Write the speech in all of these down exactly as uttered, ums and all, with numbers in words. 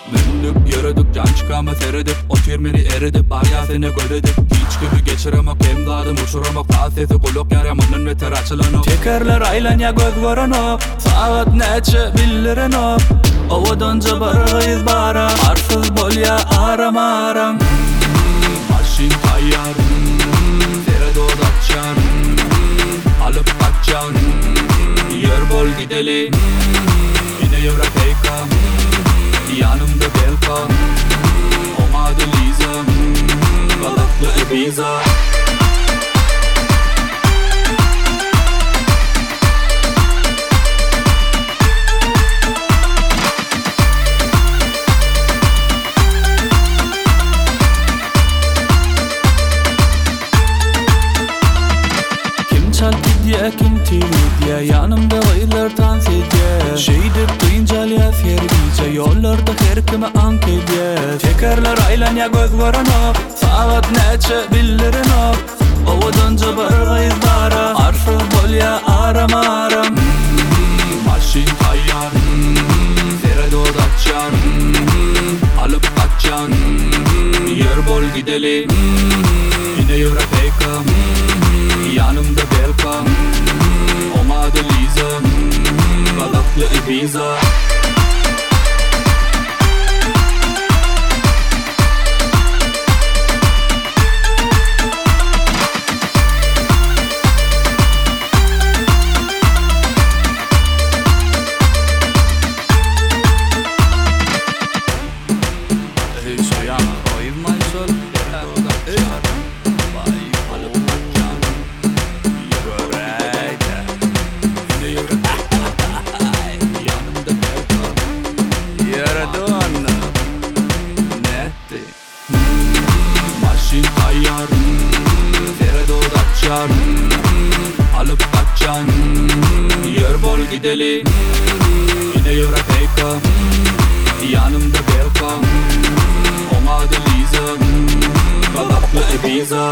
Münlük yürüdük, can çıkamaz eridik. O termini eridik, baryasını göredik. Hiç gibi geçiremek, hem dadım uçuramak. Ta sesi kulak yaramının ve ter açılanıp. Tekerler aylan ya göz görünüp. Saat neçe bildirinip. Ovadanca barığıyız bara. Arsız bol ya aram aram. Maşin tayyar, tere dodakçan. Alıp kaçcan, yer bol gidelim. Yine Evropeyka, yanımda Belka. Omadı Liza, Balıklı Ibiza. Diye kim tili diye yanımda aylar dans ediyor. Şeydip duyunca laf yerbice yollarda her kime ank ediyor. Tekerler aylan ya göz görünüp. Saat neçe bildirinip. Ovadanca barığıyız bara. Arsız bol ya aram aram. Maşin tayyar, tere dodakçan. Alıp kaçcan, yer bol gidelim. Yine Evropeyka, yanımda Belka. Omadı Liza, Balıklı Ibiza. Maşin tayyar, tere dodakçan. Alıp kaçcan, yer bol gidelim. Yine Evropeyka, yanımda Belka. Omadı Liza, Balıklı Ibiza.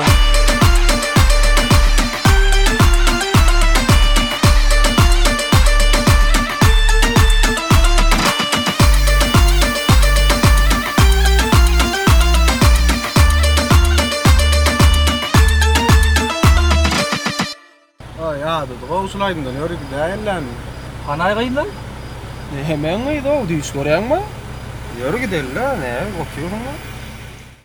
Ya dedi, kovsulaydın da ne öyle değil lan. Kanay kıyın lan? Ne hemen miydi o? Hiç görüyor musun? Yürü gidelim lan, ne bakıyorsun lan?